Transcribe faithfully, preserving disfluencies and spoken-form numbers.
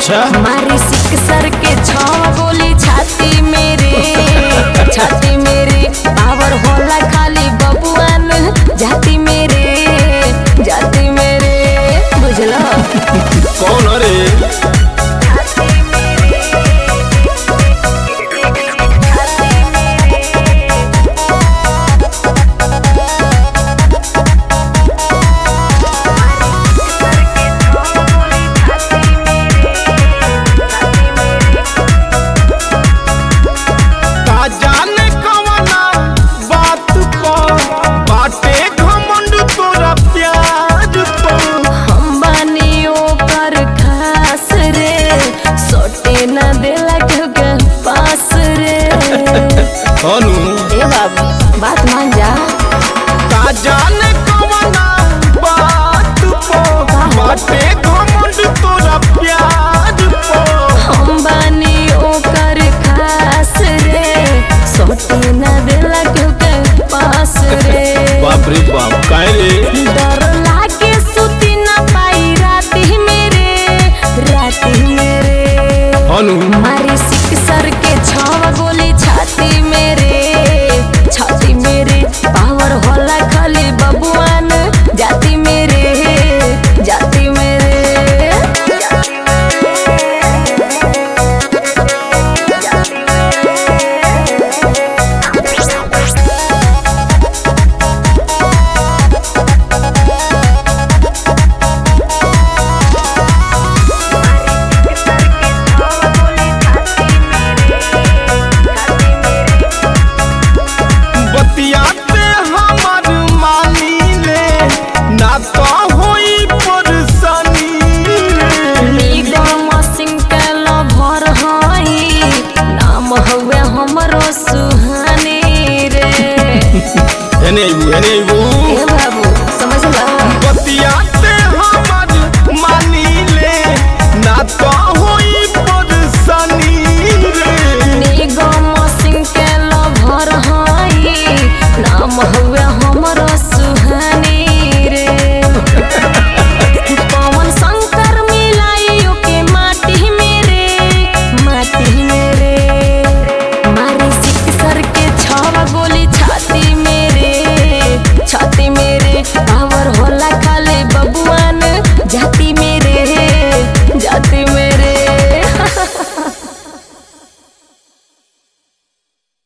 अच्छा मारी सिक सर के छाव गोली छाती मेरे छाती मेरे पावर होला खाली बबुआन जाती मेरे जाती मेरे बुझलो कौन रे ए बाबू बात मान जा का जाने कवना बात पो बाटे घमंड तोरा प्यार पो हम बानी ओकर खास रे सोटे ना देला क्यों के पास रे बाप रे बाप काहे रे डर लागे सुती ना पाई राती मेरे राती मेरे अनु